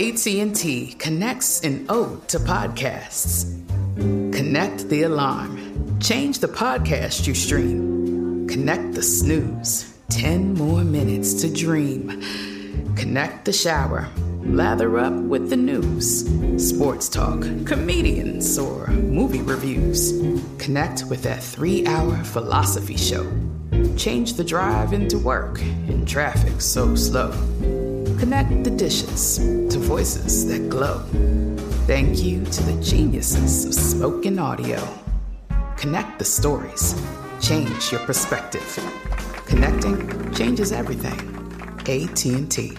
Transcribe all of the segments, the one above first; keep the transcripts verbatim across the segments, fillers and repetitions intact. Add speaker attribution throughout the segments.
Speaker 1: A T and T connects an ode to podcasts. Connect the alarm. Change the podcast you stream. Connect the snooze. Ten more minutes to dream. Connect the shower. Lather up with the news. Sports talk, comedians, or movie reviews. Connect with that three-hour philosophy show. Change the drive into work in traffic so slow. Connect the dishes to voices that glow. Thank you to the geniuses of spoken audio. Connect the stories. Change your perspective. Connecting changes everything. A T and T.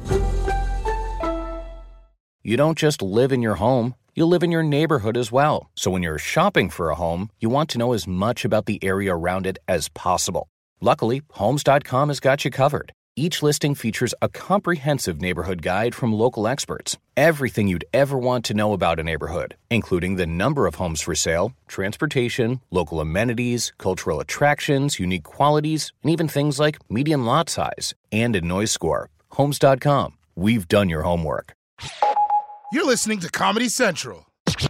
Speaker 2: You don't just live in your home, you live in your neighborhood as well. So when you're shopping for a home, you want to know as much about the area around it as possible. Luckily, Homes dot com has got you covered. Each listing features a comprehensive neighborhood guide from local experts. Everything you'd ever want to know about a neighborhood, including the number of homes for sale, transportation, local amenities, cultural attractions, unique qualities, and even things like median lot size and a noise score. Homes dot com. We've done your homework.
Speaker 3: You're listening to Comedy Central.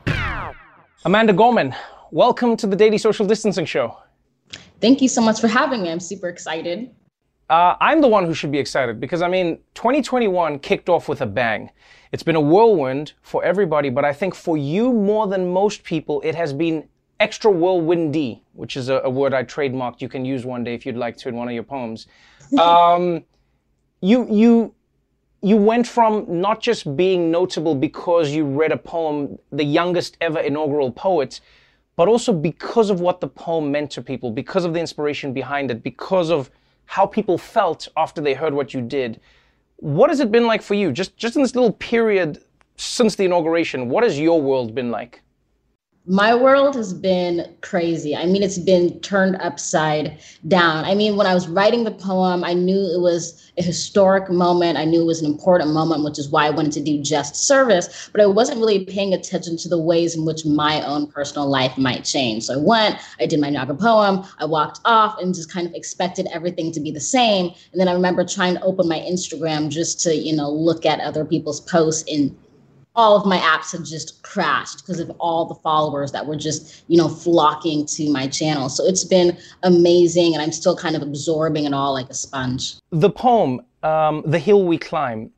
Speaker 4: Amanda Gorman, welcome to the Daily Social Distancing Show.
Speaker 5: Thank you so much for having me. I'm super excited.
Speaker 4: Uh, I'm the one who should be excited because, I mean, twenty twenty-one kicked off with a bang. It's been a whirlwind for everybody, but I think for you more than most people, it has been extra whirlwindy, which is a, a word I trademarked. You can use one day if you'd like to in one of your poems. Um, you, you, you went from not just being notable because you read a poem, the youngest ever inaugural poet, but also because of what the poem meant to people, because of the inspiration behind it, because of how people felt after they heard what you did. What has it been like for you? Just just in this little period since the inauguration, what has your world been like?
Speaker 5: My world has been crazy. I mean, it's been turned upside down. I mean, when I was writing the poem, I knew it was a historic moment. I knew it was an important moment, which is why I wanted to do just service. But I wasn't really paying attention to the ways in which my own personal life might change. So I went, I did my inaugural poem, I walked off and just kind of expected everything to be the same. And then I remember trying to open my Instagram just to, you know, look at other people's posts, and all of my apps had just crashed because of all the followers that were just, you know, flocking to my channel. So it's been amazing, and I'm still kind of absorbing it all like a sponge.
Speaker 4: The poem, um, The Hill We Climb,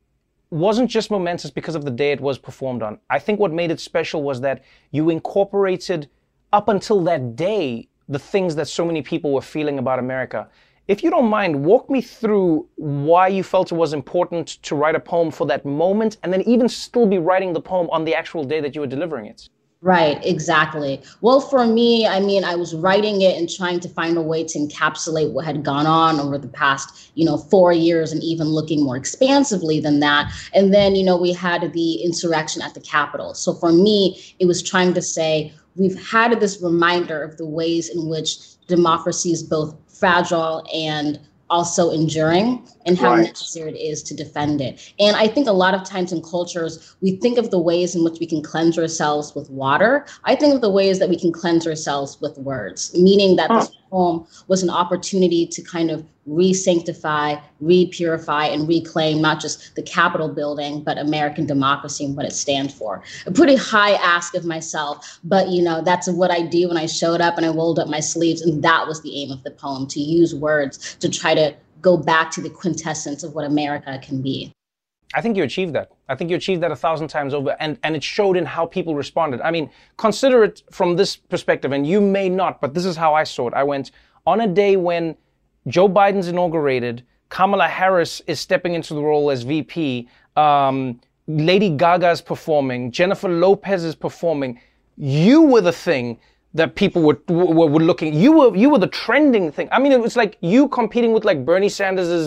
Speaker 4: wasn't just momentous because of the day it was performed on. I think what made it special was that you incorporated, up until that day, the things that so many people were feeling about America. If you don't mind, walk me through why you felt it was important to write a poem for that moment, and then even still be writing the poem on the actual day that you were delivering it.
Speaker 5: Right, exactly. Well, for me, I mean, I was writing it and trying to find a way to encapsulate what had gone on over the past, you know, four years and even looking more expansively than that. And then, you know, we had the insurrection at the Capitol. So for me, it was trying to say, we've had this reminder of the ways in which democracy is both fragile and also enduring, and how
Speaker 3: Right.
Speaker 5: necessary it is to defend it. And I think a lot of times in cultures, we think of the ways in which we can cleanse ourselves with water. I think of the ways that we can cleanse ourselves with words, meaning that this poem was an opportunity to kind of re-sanctify, re-purify, and reclaim not just the Capitol building, but American democracy and what it stands for. A pretty high ask of myself, but you know, that's what I do when I showed up and I rolled up my sleeves, and that was the aim of the poem, to use words to try to go back to the quintessence of what America can be.
Speaker 4: I think you achieved that. I think you achieved that a thousand times over, and, and it showed in how people responded. I mean, consider it from this perspective, and you may not, but this is how I saw it. I went, on a day when Joe Biden's inaugurated, Kamala Harris is stepping into the role as V P, um, Lady Gaga's performing, Jennifer Lopez is performing, you were the thing that people were, were were looking. You were you were the trending thing. I mean, it was like you competing with like Bernie Sanders's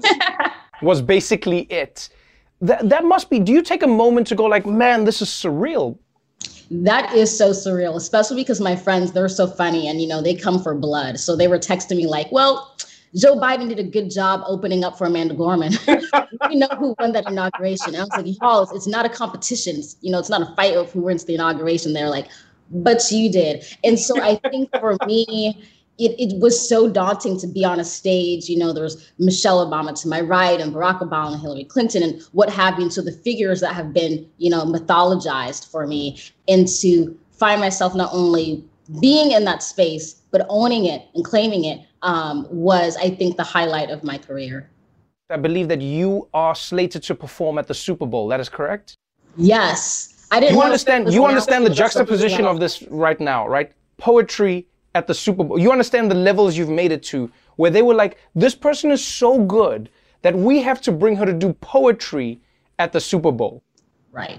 Speaker 4: was basically it. That that must be. Do you take a moment to go like, man, this is surreal?
Speaker 5: That is so surreal, especially because my friends, they're so funny, and you know, they come for blood. So they were texting me like, well, Joe Biden did a good job opening up for Amanda Gorman. We know who won that inauguration. And I was like, y'all, it's, it's not a competition. It's, you know, it's not a fight of who wins the inauguration. They're like, but you did. And so I think for me, it, it was so daunting to be on a stage. You know, there was Michelle Obama to my right and Barack Obama and Hillary Clinton and what have you. And so the figures that have been, you know, mythologized for me, and to find myself not only being in that space, but owning it and claiming it um, was, I think, the highlight of my career.
Speaker 4: I believe that you are slated to perform at the Super Bowl. That is correct?
Speaker 5: Yes. I didn't
Speaker 4: you understand you understand the juxtaposition of this right now, right? Poetry at the Super Bowl. You understand the levels you've made it to, where they were like, this person is so good that we have to bring her to do poetry at the Super Bowl.
Speaker 5: Right.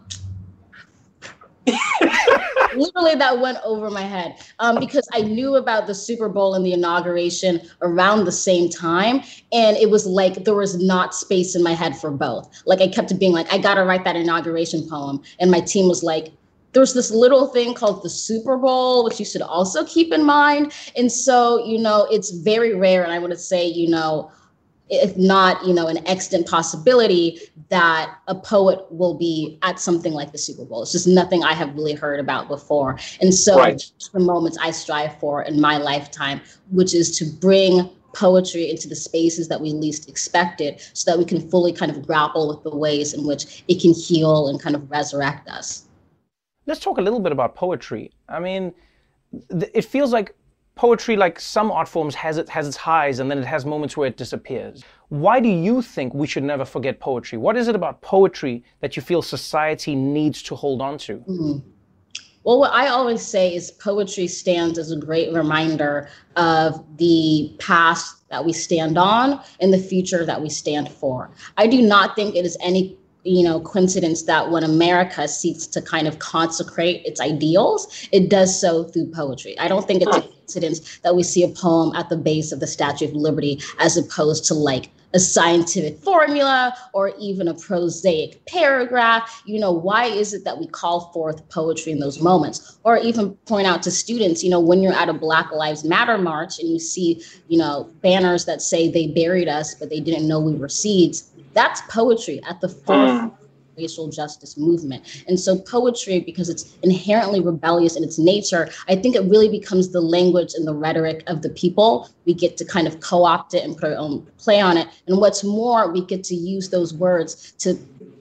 Speaker 5: Literally, that went over my head um, because I knew about the Super Bowl and the inauguration around the same time. And it was like there was not space in my head for both. Like I kept being like, I got to write that inauguration poem. And my team was like, there's this little thing called the Super Bowl, which you should also keep in mind. And so, you know, it's very rare. And I would say, you know, if not, you know, an extant possibility that a poet will be at something like the Super Bowl. It's just nothing I have really heard about before. And so right. the moments I strive for in my lifetime, which is to bring poetry into the spaces that we least expected so that we can fully kind of grapple with the ways in which it can heal and kind of resurrect us.
Speaker 4: Let's talk a little bit about poetry. I mean, th- it feels like poetry, like some art forms, has it has its highs and then it has moments where it disappears. Why do you think we should never forget poetry? What is it about poetry that you feel society needs to hold on to?
Speaker 5: Mm-hmm. Well, what I always say is poetry stands as a great reminder of the past that we stand on and the future that we stand for. I do not think it is any you know, coincidence that when America seeks to kind of consecrate its ideals, it does so through poetry. I don't think it's a coincidence that we see a poem at the base of the Statue of Liberty as opposed to like a scientific formula or even a prosaic paragraph. You know, why is it that we call forth poetry in those moments? Or even point out to students, you know, when you're at a Black Lives Matter march and you see, you know, banners that say they buried us, but they didn't know we were seeds. That's poetry at the forefront of the racial justice movement. And so poetry, because it's inherently rebellious in its nature, I think it really becomes the language and the rhetoric of the people. We get to kind of co-opt it and put our own play on it. And what's more, we get to use those words to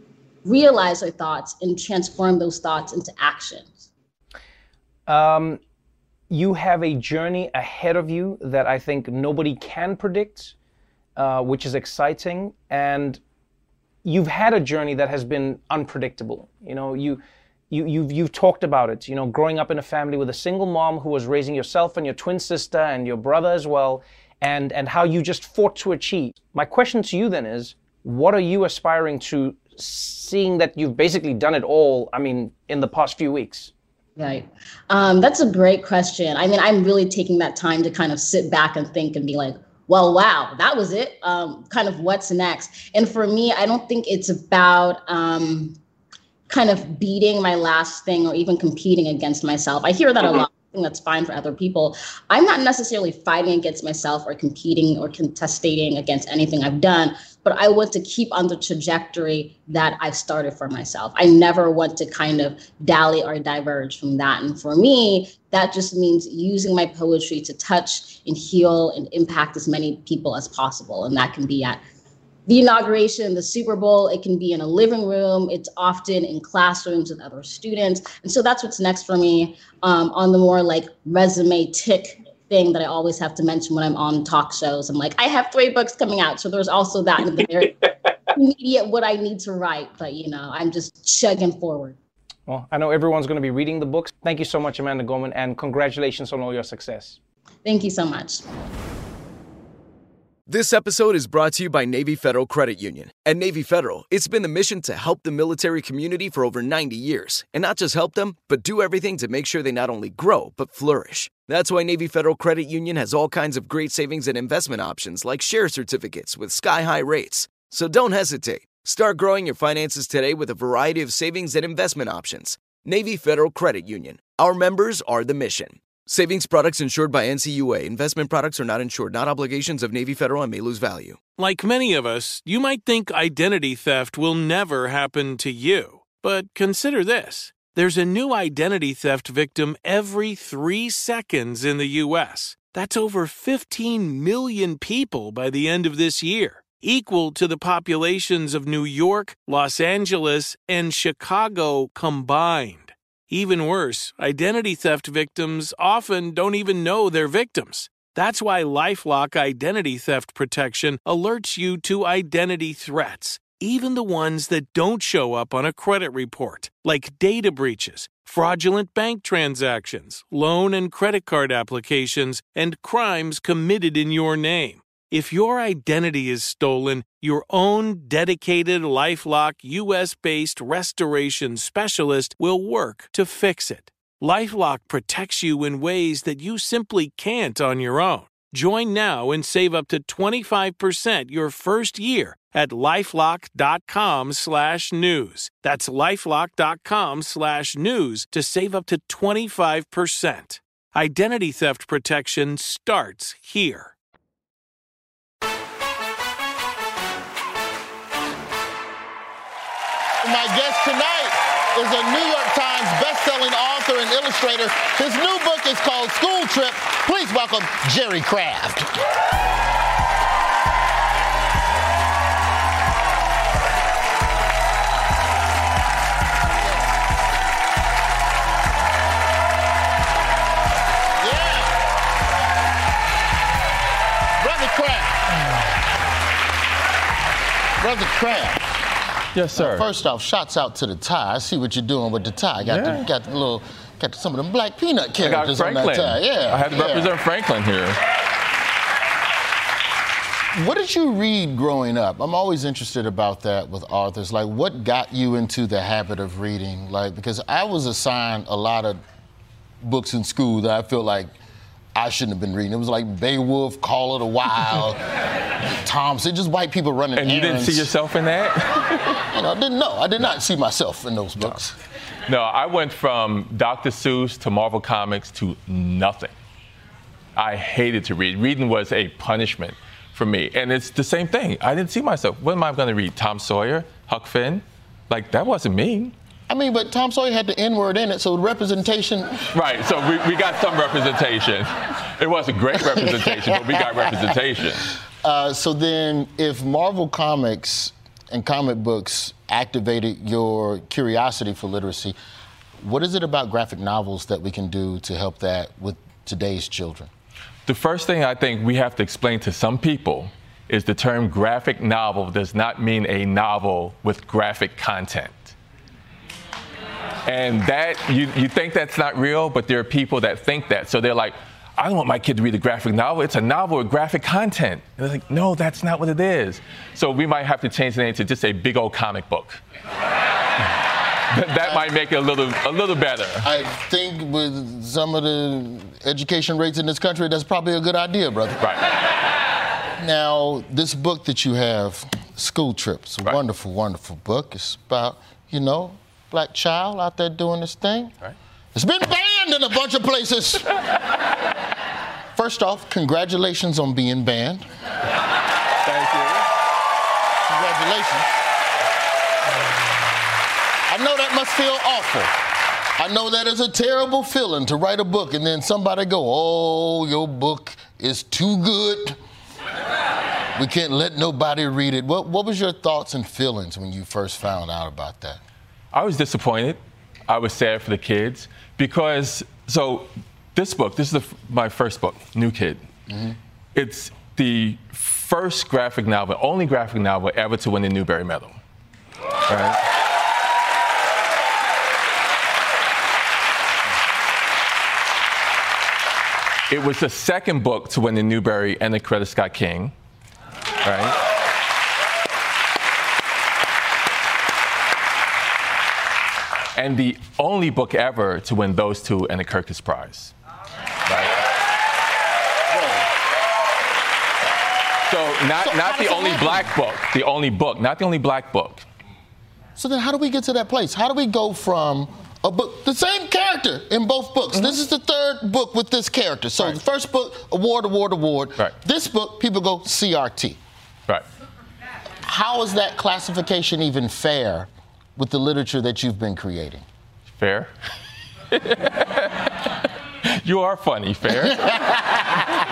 Speaker 5: realize our thoughts and transform those thoughts into actions.
Speaker 4: Um, you have a journey ahead of you that I think nobody can predict. Uh, which is exciting, and you've had a journey that has been unpredictable. You know, you, you, you've, you've talked about it, you know, growing up in a family with a single mom who was raising yourself and your twin sister and your brother as well, and, and how you just fought to achieve. My question to you then is, what are you aspiring to, seeing that you've basically done it all, I mean, in the past few weeks?
Speaker 5: Right. Um, that's a great question. I mean, I'm really taking that time to kind of sit back and think and be like, well, wow, that was it. Um, kind of what's next? And for me, I don't think it's about um, kind of beating my last thing or even competing against myself. I hear that a lot. I think that's fine for other people. I'm not necessarily fighting against myself or competing or contesting against anything I've done, but I want to keep on the trajectory that I've started for myself. I never want to kind of dally or diverge from that. And for me, that just means using my poetry to touch and heal and impact as many people as possible. And that can be at the inauguration, the Super Bowl, it can be in a living room. It's often in classrooms with other students. And so that's what's next for me um, on the more like resume tick thing that I always have to mention when I'm on talk shows. I'm like, I have three books coming out. So there's also that in the very immediate what I need to write. But, you know, I'm just chugging forward.
Speaker 4: Well, I know everyone's going to be reading the books. Thank you so much, Amanda Gorman, and congratulations on all your success.
Speaker 5: Thank you so much.
Speaker 6: This episode is brought to you by Navy Federal Credit Union. At Navy Federal, it's been the mission to help the military community for over ninety years. And not just help them, but do everything to make sure they not only grow, but flourish. That's why Navy Federal Credit Union has all kinds of great savings and investment options like share certificates with sky-high rates. So don't hesitate. Start growing your finances today with a variety of savings and investment options. Navy Federal Credit Union. Our members are the mission. Savings products insured by N C U A. Investment products are not insured, not obligations of Navy Federal and may lose value.
Speaker 7: Like many of us, you might think identity theft will never happen to you. But consider this. There's a new identity theft victim every three seconds in the U S That's over fifteen million people by the end of this year, equal to the populations of New York, Los Angeles, and Chicago combined. Even worse, identity theft victims often don't even know they're victims. That's why LifeLock Identity Theft Protection alerts you to identity threats, even the ones that don't show up on a credit report, like data breaches, fraudulent bank transactions, loan and credit card applications, and crimes committed in your name. If your identity is stolen, your own dedicated LifeLock U S-based restoration specialist will work to fix it. LifeLock protects you in ways that you simply can't on your own. Join now and save up to twenty-five percent your first year at LifeLock.com slash news. That's LifeLock.com slash news to save up to twenty-five percent. Identity theft protection starts here.
Speaker 8: My guest tonight is a New York Times best-selling author and illustrator. His new book is called School Trip. Please welcome Jerry Craft. Yeah. Brother Craft. Brother Craft.
Speaker 9: Yes, sir.
Speaker 8: Uh, first off, shouts out to the tie. I see what you're doing with the tie. Got
Speaker 9: Yeah.
Speaker 8: the, got the little, got some of them black peanut
Speaker 9: I got
Speaker 8: characters on that
Speaker 9: Franklin.
Speaker 8: tie. Yeah,
Speaker 9: I had to
Speaker 8: yeah.
Speaker 9: represent Franklin here.
Speaker 8: What did you read growing up? I'm always interested about that with authors. Like, what got you into the habit of reading? Like, because I was assigned a lot of books in school that I feel like I shouldn't have been reading. It was like Beowulf, Call of the Wild, Thompson, just white people running
Speaker 9: And you
Speaker 8: errands.
Speaker 9: didn't see yourself in that?
Speaker 8: You know, didn't know. I did not see myself in those books.
Speaker 9: No, I went from Doctor Seuss to Marvel Comics to nothing. I hated to read. Reading was a punishment for me. And it's the same thing. I didn't see myself. What am I going to read? Tom Sawyer? Huck Finn? Like, that wasn't me.
Speaker 8: I mean, but Tom Sawyer had the N-word in it, so representation.
Speaker 9: Right, so we, we got some representation. It wasn't great representation, but we got representation.
Speaker 8: Uh, so then, if Marvel Comics and comic books activated your curiosity for literacy, what is it about graphic novels that we can do to help that with today's children?
Speaker 9: The first thing I think we have to explain to some people is the term graphic novel does not mean a novel with graphic content. And that, you, you think that's not real, but there are people that think that. So they're like, I don't want my kid to read a graphic novel. It's a novel with graphic content. And they're like, no, that's not what it is. So we might have to change the name to just a big old comic book. that that might make it a little, a little better.
Speaker 8: I think with some of the education rates in this country, that's probably a good idea, brother.
Speaker 9: Right.
Speaker 8: Now, this book that you have, School Trips, a
Speaker 9: Right.
Speaker 8: wonderful, wonderful book. It's about, you know, black child out there doing this thing.
Speaker 9: Right.
Speaker 8: It's been banned in a bunch of places. First off, congratulations on being banned.
Speaker 9: Thank you.
Speaker 8: Congratulations. I know that must feel awful. I know that is a terrible feeling to write a book and then somebody go, oh, your book is too good. We can't let nobody read it. What, what was your thoughts and feelings when you first found out about that?
Speaker 9: I was disappointed. I was sad for the kids because, so this book, this is the, my first book, New Kid. Mm-hmm. It's the first graphic novel, only graphic novel ever to win the Newbery Medal. Right? It was the second book to win the Newbery and the Coretta Scott King. Right? And the only book ever to win those two and the Kirkus Prize. Right? So not,
Speaker 8: So
Speaker 9: not
Speaker 8: how
Speaker 9: the
Speaker 8: does it
Speaker 9: only
Speaker 8: happen?
Speaker 9: black book, the only book, not the only black book.
Speaker 8: So then how do we get to that place? How do we go from a book, the same character in both books? Mm-hmm. This is the third book with this character. So
Speaker 9: Right.
Speaker 8: the first book, award, award, award.
Speaker 9: Right.
Speaker 8: This book, people go C R T.
Speaker 9: Right.
Speaker 8: How is that classification even fair with the literature that you've been creating?
Speaker 9: Fair? You are funny, Fair.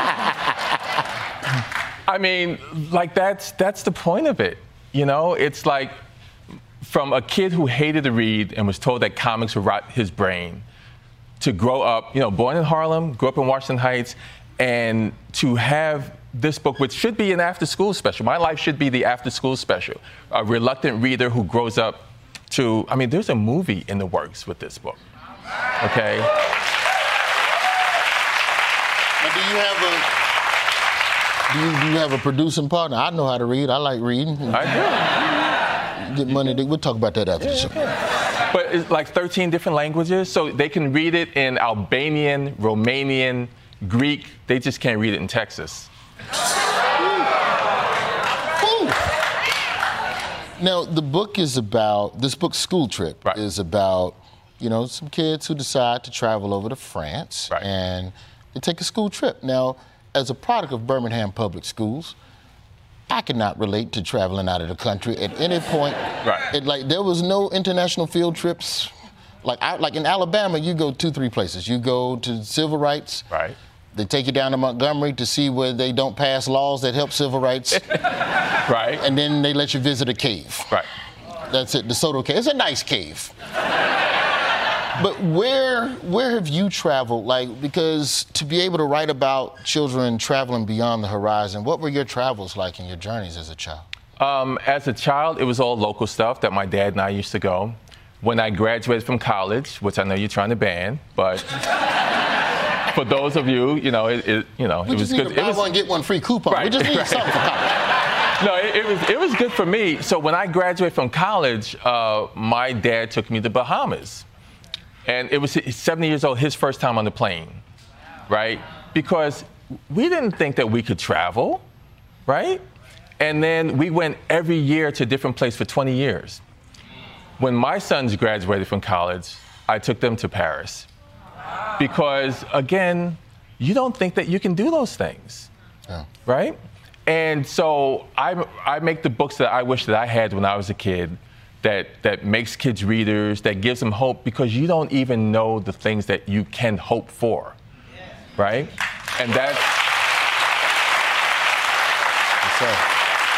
Speaker 9: I mean, like that's that's the point of it. You know, it's like from a kid who hated to read and was told that comics would rot his brain, to grow up, you know, born in Harlem, grew up in Washington Heights, and to have this book, which should be an after-school special. My life should be the after-school special. A reluctant reader who grows up to, I mean, there's a movie in the works with this book, okay?
Speaker 8: Now, do you have a do you, do you have a producing partner? I know how to read. I like reading.
Speaker 9: I
Speaker 8: do. Get money. We'll talk about that after the show.
Speaker 9: But it's like thirteen different languages, so they can read it in Albanian, Romanian, Greek. They just can't read it in Texas.
Speaker 8: Now, the book is about, this book, School Trip, right. is about, you know, some kids who decide to travel over to France, right. and they take a school trip. Now, as a product of Birmingham Public Schools, I cannot relate to traveling out of the country at any point.
Speaker 9: Right.
Speaker 8: It, like, there was no international field trips. Like, I, like in Alabama, you go two, three places. You go to civil rights.
Speaker 9: Right.
Speaker 8: They take you down to Montgomery to see where they don't pass laws that help civil rights.
Speaker 9: Right.
Speaker 8: And then they let you visit a cave.
Speaker 9: Right.
Speaker 8: That's it, DeSoto Cave. It's a nice cave. But where where have you traveled? Like, because to be able to write about children traveling beyond the horizon, what were your travels like and your journeys as a child?
Speaker 9: Um, as a child, it was all local stuff that my dad and I used to go. When I graduated from college, which I know you're trying to ban, but for those of you, you know, it, it you know,
Speaker 8: we
Speaker 9: it was
Speaker 8: need
Speaker 9: good.
Speaker 8: A buy
Speaker 9: it was
Speaker 8: one get one free coupon.
Speaker 9: Right,
Speaker 8: we just need
Speaker 9: right.
Speaker 8: something for college.
Speaker 9: No, it, it was it was good for me. So when I graduated from college, uh, my dad took me to Bahamas, and it was he's seventy years old, his first time on the plane, right? Because we didn't think that we could travel, right? And then we went every year to a different place for twenty years. When my sons graduated from college, I took them to Paris. Because, again, you don't think that you can do those things,
Speaker 8: yeah.
Speaker 9: right? And so I, I make the books that I wish that I had when I was a kid, that, that makes kids readers, that gives them hope, because you don't even know the things that you can hope for, right? And that's...
Speaker 8: Yes,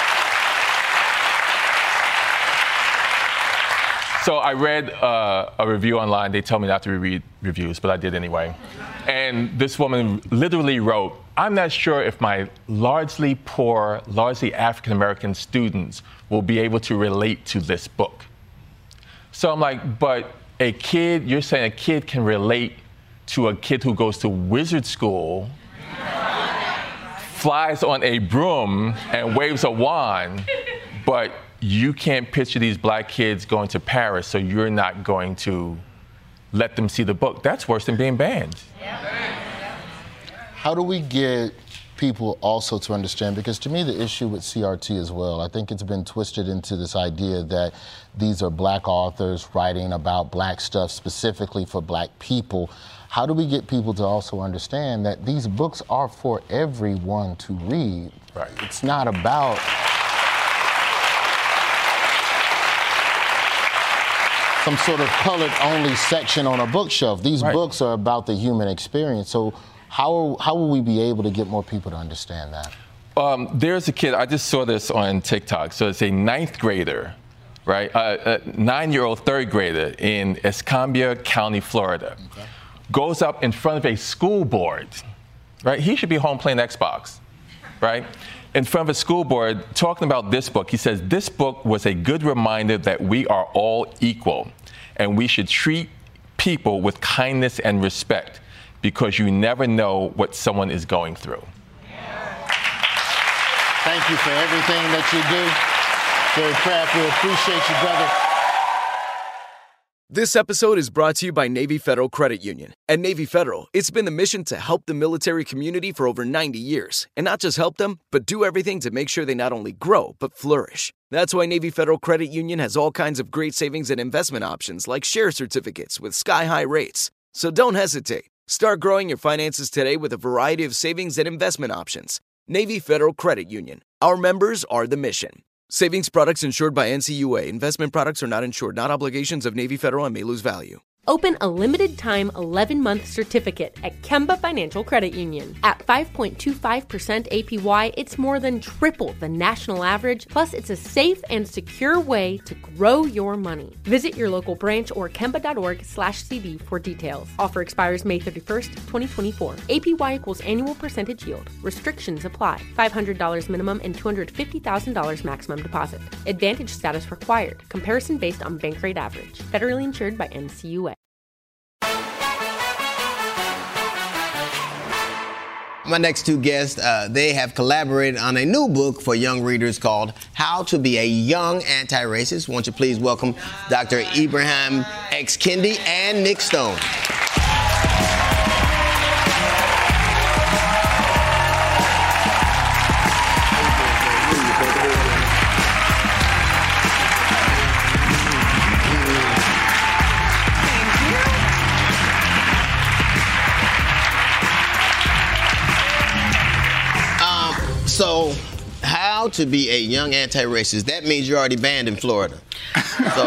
Speaker 9: So I read uh, a review online. They told me not to read reviews, but I did anyway. And this woman literally wrote, "I'm not sure if my largely poor, largely African-American students will be able to relate to this book." So I'm like, but a kid, you're saying a kid can relate to a kid who goes to wizard school, flies on a broom and waves a wand, but you can't picture these black kids going to Paris, so you're not going to let them see the book. That's worse than being banned.
Speaker 8: How do we get people also to understand? Because to me, the issue with C R T as well, I think it's been twisted into this idea that these are black authors writing about black stuff specifically for black people. How do we get people to also understand that these books are for everyone to read?
Speaker 9: Right.
Speaker 8: It's not about... some sort of colored-only section on a bookshelf. These
Speaker 9: right.
Speaker 8: books are about the human experience. So how, how will we be able to get more people to understand that?
Speaker 9: Um, there's a kid, I just saw this on TikTok. So it's a ninth grader, right? Uh, a nine-year-old third grader in Escambia County, Florida. Okay. Goes up in front of a school board, right? He should be home playing Xbox, right? In front of a school board, talking about this book. He says, "This book was a good reminder that we are all equal, and we should treat people with kindness and respect, because you never know what someone is going through."
Speaker 8: Thank you for everything that you do. Very proud. We appreciate you, brother.
Speaker 6: This episode is brought to you by Navy Federal Credit Union. At Navy Federal, it's been the mission to help the military community for over ninety years. And not just help them, but do everything to make sure they not only grow, but flourish. That's why Navy Federal Credit Union has all kinds of great savings and investment options like share certificates with sky-high rates. So don't hesitate. Start growing your finances today with a variety of savings and investment options. Navy Federal Credit Union. Our members are the mission. Savings products insured by N C U A. Investment products are not insured, not obligations of Navy Federal, and may lose value.
Speaker 10: Open a limited-time eleven-month certificate at Kemba Financial Credit Union. At five point two five percent A P Y, it's more than triple the national average, plus it's a safe and secure way to grow your money. Visit your local branch or kemba.org slash CD for details. Offer expires May thirty-first, twenty twenty-four. A P Y equals annual percentage yield. Restrictions apply. five hundred dollars minimum and two hundred fifty thousand dollars maximum deposit. Advantage status required. Comparison based on bank rate average. Federally insured by N C U A.
Speaker 11: My next two guests, uh, they have collaborated on a new book for young readers called How to Be a Young Anti-Racist. Won't you please welcome Doctor Ibram X. Kendi and Nick Stone. So, how to be a young anti-racist, that means you're already banned in Florida. So,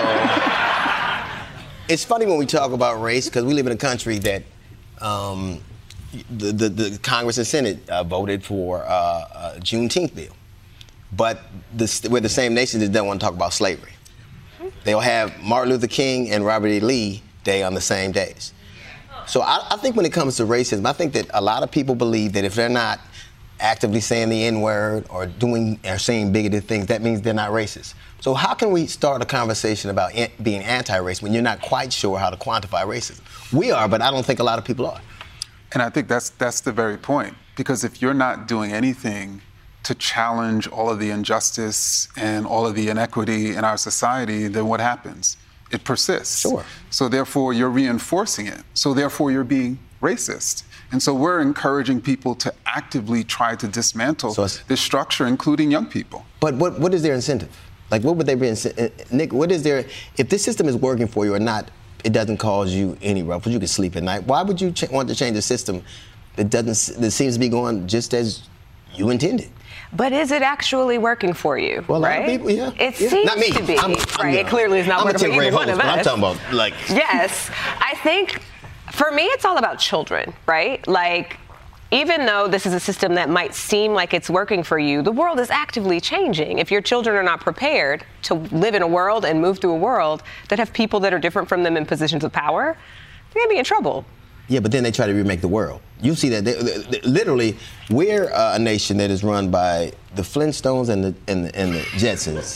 Speaker 11: it's funny when we talk about race, because we live in a country that um, the, the, the Congress and Senate uh, voted for uh, a Juneteenth bill. But the, we're the same nation that don't want to talk about slavery. They'll have Martin Luther King and Robert E. Lee Day on the same days. So I, I think when it comes to racism, I think that a lot of people believe that if they're not actively saying the N-word or doing or saying bigoted things, that means they're not racist. So how can we start a conversation about an- being anti-racist when you're not quite sure how to quantify racism? We are, but I don't think a lot of people are.
Speaker 12: And I think that's that's the very point. Because if you're not doing anything to challenge all of the injustice and all of the inequity in our society, then what happens? It persists. Sure. So therefore, you're reinforcing it. So therefore, you're being racist. And so we're encouraging people to actively try to dismantle so this structure, including young people.
Speaker 11: But what what is their incentive? Like, what would they be, inc- Nick, what is their, if this system is working for you or not, it doesn't cause you any ruffles, you can sleep at night, why would you ch- want to change a system that doesn't, that seems to be going just as you intended?
Speaker 13: But is it actually working for you?
Speaker 11: Well, a
Speaker 13: right?
Speaker 11: lot of people, yeah.
Speaker 13: It
Speaker 11: yeah.
Speaker 13: seems
Speaker 11: not me.
Speaker 13: to be,
Speaker 11: I'm,
Speaker 13: right?
Speaker 11: I'm,
Speaker 13: It clearly is not
Speaker 11: I'm
Speaker 13: working for either one of us.
Speaker 11: I'm talking about, like...
Speaker 13: Yes. I think, for me, it's all about children, right? Like, even though this is a system that might seem like it's working for you, the world is actively changing. If your children are not prepared to live in a world and move through a world that have people that are different from them in positions of power, they're going to be in trouble.
Speaker 11: Yeah, but then they try to remake the world. You see that. They, they, they, literally, we're uh, a nation that is run by the Flintstones and the, and the, and the Jetsons.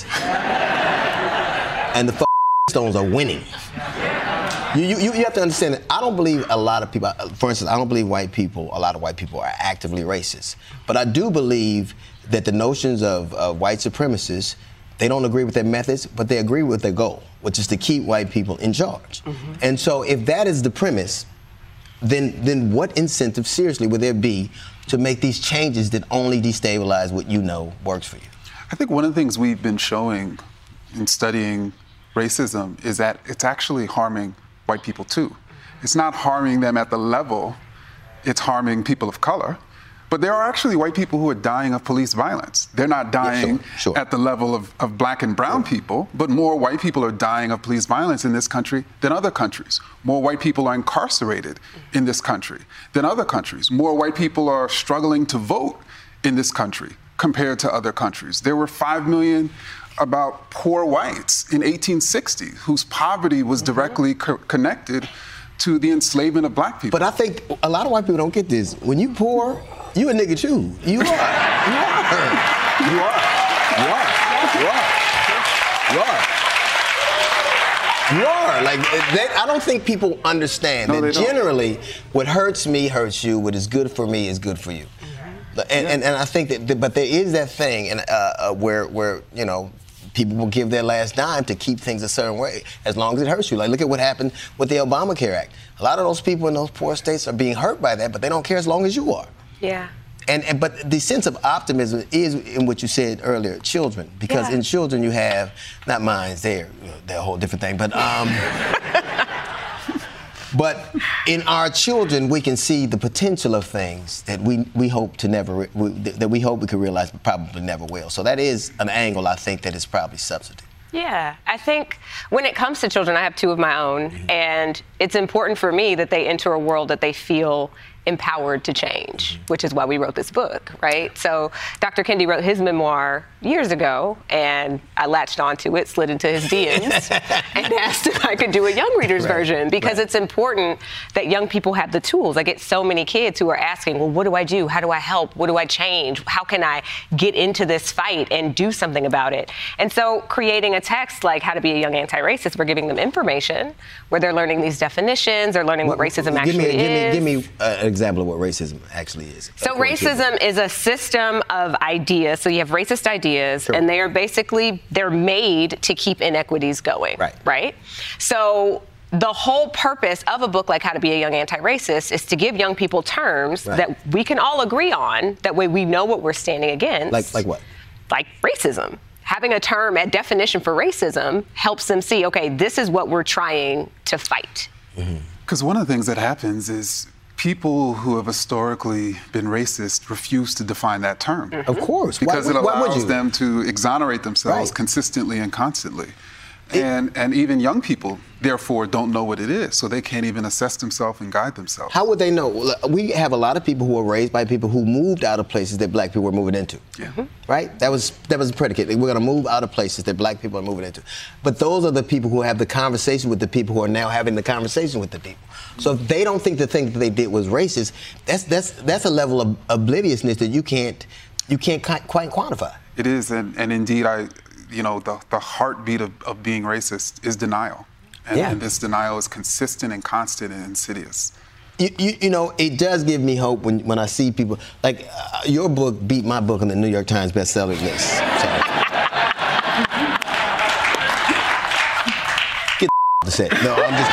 Speaker 11: And the Stones are winning. You, you, you have to understand that I don't believe a lot of people, for instance, I don't believe white people, a lot of white people are actively racist. But I do believe that the notions of, of white supremacists, they don't agree with their methods, but they agree with their goal, which is to keep white people in charge. Mm-hmm. And so if that is the premise, then then what incentive, seriously, would there be to make these changes that only destabilize what you know works for you?
Speaker 12: I think one of the things we've been showing in studying racism is that it's actually harming white people too. It's not harming them at the level, it's harming people of color. But there are actually white people who are dying of police violence. They're not dying yeah, sure, sure. at the level of, of black and brown sure. people, but more white people are dying of police violence in this country than other countries. More white people are incarcerated in this country than other countries. More white people are struggling to vote in this country compared to other countries. There were five million about poor whites in eighteen sixty whose poverty was directly co- connected to the enslavement of black people.
Speaker 11: But I think a lot of white people don't get this. When you poor, you a nigga too. You are. You are. You are. You are. You are. You are. You are. Like, they, I don't think people understand no, that generally don't. What hurts me hurts you. What is good for me is good for you. Mm-hmm. And, yeah. and and I think that, but there is that thing, and uh, uh, where where you know. People will give their last dime to keep things a certain way, as long as it hurts you. Like, look at what happened with the Obamacare Act. A lot of those people in those poor states are being hurt by that, but they don't care as long as you are.
Speaker 13: Yeah.
Speaker 11: And, and but the sense of optimism is in what you said earlier, children, because yeah. in children you have, not minds, they're they're a whole different thing, but um, but in our children we can see the potential of things that we we hope to never we, that we hope we could realize, but probably never will. So that is an angle I think that is probably substantive.
Speaker 13: Yeah, I think when it comes to children, I have two of my own, and it's important for me that they enter a world that they feel empowered to change, which is why we wrote this book, right? So Doctor Kendi wrote his memoir years ago, and I latched onto it, slid into his D Ms, and asked if I could do a young reader's right. version, because right. it's important that young people have the tools. I get so many kids who are asking, well, what do I do? How do I help? What do I change? How can I get into this fight and do something about it? And so creating a text like How to Be a Young Anti-Racist, we're giving them information where they're learning these definitions, they're learning what, what racism
Speaker 11: give
Speaker 13: actually
Speaker 11: me, give
Speaker 13: is.
Speaker 11: Me, give me uh, an example of what racism actually is.
Speaker 13: So racism is a system of ideas. So you have racist ideas, sure. and they are basically, they're made to keep inequities going,
Speaker 11: right?
Speaker 13: right? So the whole purpose of a book like How to Be a Young Anti-Racist is to give young people terms right. that we can all agree on. That way we know what we're standing against.
Speaker 11: Like, like what?
Speaker 13: Like racism. Having a term, a definition for racism helps them see, okay, this is what we're trying to fight.
Speaker 12: Because mm-hmm. one of the things that happens is people who have historically been racist refuse to define that term.
Speaker 11: Mm-hmm. Of course.
Speaker 12: Because
Speaker 11: why,
Speaker 12: it allows
Speaker 11: why
Speaker 12: them to exonerate themselves right. consistently and constantly. It, and and even young people, therefore, don't know what it is, so they can't even assess themselves and guide themselves.
Speaker 11: How would they know? We have a lot of people who were raised by people who moved out of places that black people were moving into.
Speaker 12: Yeah.
Speaker 11: Right? That was that was a predicate. We're going to move out of places that black people are moving into. But those are the people who have the conversation with the people who are now having the conversation with the people. So if they don't think the thing that they did was racist, that's that's that's a level of obliviousness that you can't you can't quite quantify.
Speaker 12: It is, and, and indeed, I. You know, the, the heartbeat of, of being racist is denial. And,
Speaker 11: yeah.
Speaker 12: and this denial is consistent and constant and insidious.
Speaker 11: You, you, you know, it does give me hope when, when I see people, like, uh, your book beat my book on the New York Times bestseller list. Get the set. No, I'm just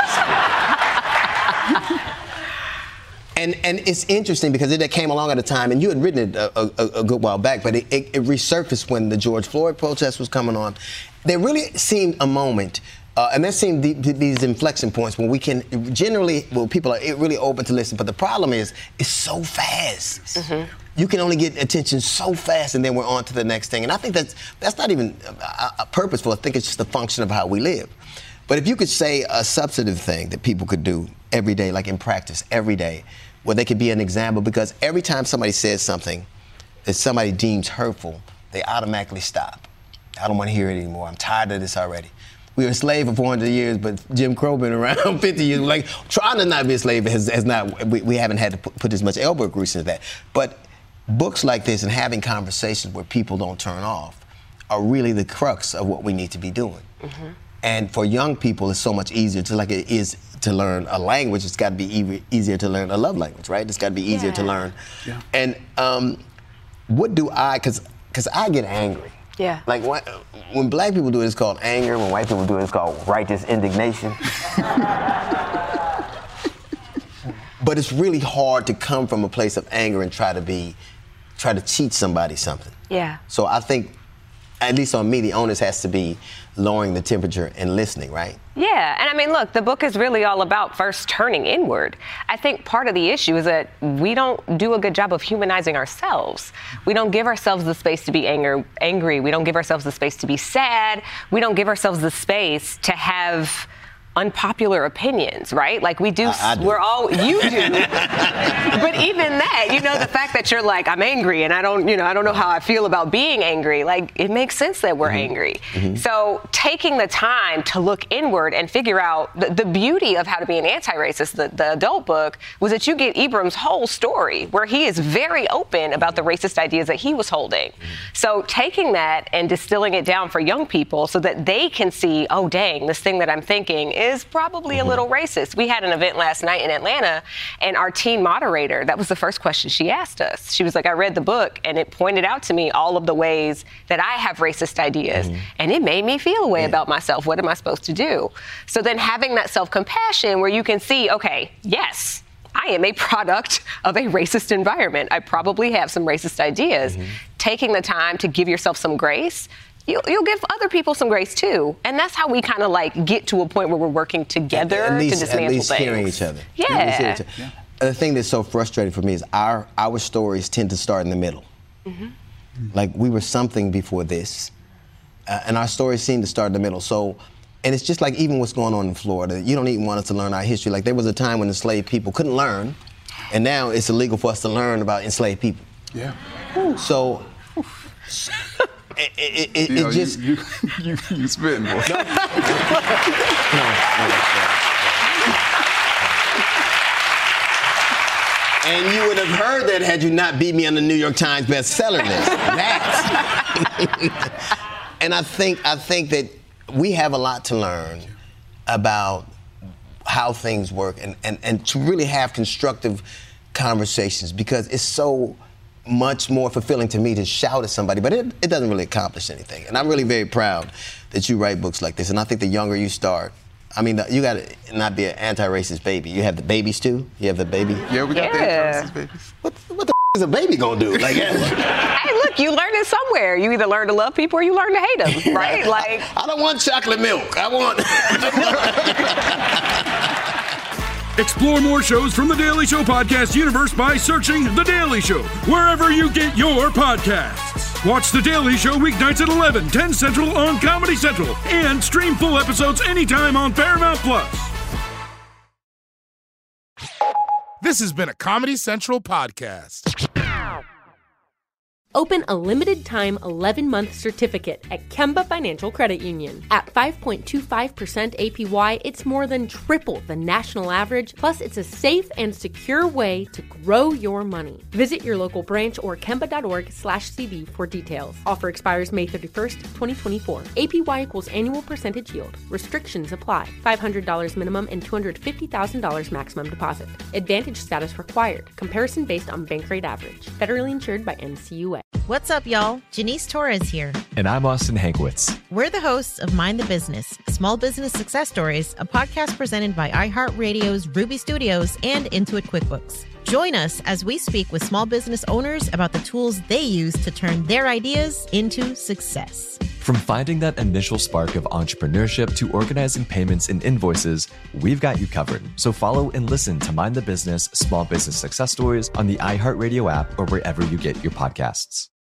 Speaker 11: kidding. And and it's interesting because it came along at a time, and you had written it a, a, a good while back, but it, it, it resurfaced when the George Floyd protest was coming on. There really seemed a moment, uh, and there seemed the, the, these inflection points when we can generally, well, people are really open to listen, but the problem is, it's so fast. Mm-hmm. You can only get attention so fast, and then we're on to the next thing. And I think that's, that's not even a, a purposeful. I think it's just a function of how we live. But if you could say a substantive thing that people could do every day, like in practice, every day, where they could be an example, because every time somebody says something that somebody deems hurtful, they automatically stop. I don't want to hear it anymore. I'm tired of this already. We were a slave for four hundred years, but Jim Crow been around fifty years. Like, trying to not be a slave has, has not, we, we haven't had to put, put as much elbow grease into that. But books like this and having conversations where people don't turn off are really the crux of what we need to be doing. Mm-hmm. And for young people, it's so much easier to, like it is to learn a language. It's got to be e- easier to learn a love language, right? It's got to be easier yeah. to learn. Yeah. And um, what do I, because because I get angry.
Speaker 13: Yeah.
Speaker 11: Like when, when black people do it, it's called anger. When white people do it, it's called righteous indignation. But it's really hard to come from a place of anger and try to be, try to teach somebody something.
Speaker 13: Yeah.
Speaker 11: So I think, at least on me, the onus has to be lowering the temperature and listening, right?
Speaker 13: Yeah, and I mean, look, the book is really all about first turning inward. I think part of the issue is that we don't do a good job of humanizing ourselves. We don't give ourselves the space to be anger, angry. We don't give ourselves the space to be sad. We don't give ourselves the space to have unpopular opinions, right? Like we do, I, I do. We're all, you do. But even that, you know, the fact that you're like, I'm angry and I don't, you know, I don't know how I feel about being angry, like it makes sense that we're mm-hmm. angry. Mm-hmm. So taking the time to look inward and figure out the, the beauty of How to Be an Anti-Racist, the, the adult book, was that you get Ibram's whole story where he is very open about the racist ideas that he was holding. Mm-hmm. So taking that and distilling it down for young people so that they can see, oh, dang, this thing that I'm thinking is probably mm-hmm. a little racist. We had an event last night in Atlanta, and our teen moderator, that was the first question she asked us. She was like, I read the book, and it pointed out to me all of the ways that I have racist ideas, mm-hmm. and it made me feel a way yeah. about myself. What am I supposed to do? So then having that self-compassion where you can see, okay, yes, I am a product of a racist environment. I probably have some racist ideas. Mm-hmm. Taking the time to give yourself some grace, You'll, you'll give other people some grace too, and that's how we kind of like get to a point where we're working together
Speaker 11: at least,
Speaker 13: to dismantle
Speaker 11: at least
Speaker 13: things.
Speaker 11: Hearing each other.
Speaker 13: Yeah.
Speaker 11: Hearing each other. yeah. The thing that's so frustrating for me is our our stories tend to start in the middle. Mm-hmm. Like we were something before this, uh, and our stories seem to start in the middle. So, and it's just like even what's going on in Florida. You don't even want us to learn our history. Like there was a time when enslaved people couldn't learn, and now it's illegal for us to learn about enslaved people.
Speaker 12: Yeah.
Speaker 11: So. It, it, it,
Speaker 12: you know,
Speaker 11: it just
Speaker 12: you you, you, you spitting, boy.
Speaker 11: No. no, no, no. And you would have heard that had you not beat me on the New York Times bestseller list. That. And I think I think that we have a lot to learn about how things work and, and, and to really have constructive conversations, because it's so much more fulfilling to me to shout at somebody, but it, it doesn't really accomplish anything. And I'm really very proud that you write books like this. And I think the younger you start, I mean, you got to not be an anti-racist baby. You have the babies too? You have the baby?
Speaker 12: Yeah, we got
Speaker 13: Yeah.
Speaker 12: the anti-racist babies.
Speaker 11: What, what the f- is a baby gonna do? Like,
Speaker 13: Hey, look, you learn it somewhere. You either learn to love people or you learn to hate them, right? Like,
Speaker 11: I don't want chocolate milk. I want.
Speaker 14: Explore more shows from The Daily Show podcast universe by searching The Daily Show wherever you get your podcasts. Watch The Daily Show weeknights at eleven, ten Central on Comedy Central, and stream full episodes anytime on Paramount Plus.
Speaker 3: This has been a Comedy Central podcast.
Speaker 10: Open a limited-time eleven-month certificate at Kemba Financial Credit Union. At five point two five percent A P Y, it's more than triple the national average, plus it's a safe and secure way to grow your money. Visit your local branch or kemba.org slash CD for details. Offer expires May thirty-first, twenty twenty-four. A P Y equals annual percentage yield. Restrictions apply. five hundred dollars minimum and two hundred fifty thousand dollars maximum deposit. Advantage status required. Comparison based on bank rate average. Federally insured by N C U A.
Speaker 15: What's up, y'all? Janice Torres here.
Speaker 16: And I'm Austin Hankwitz.
Speaker 15: We're the hosts of Mind the Business, Small Business Success Stories, a podcast presented by iHeartRadio's Ruby Studios and Intuit QuickBooks. Join us as we speak with small business owners about the tools they use to turn their ideas into success.
Speaker 16: From finding that initial spark of entrepreneurship to organizing payments and invoices, we've got you covered. So follow and listen to Mind the Business Small Business Success Stories on the iHeartRadio app or wherever you get your podcasts.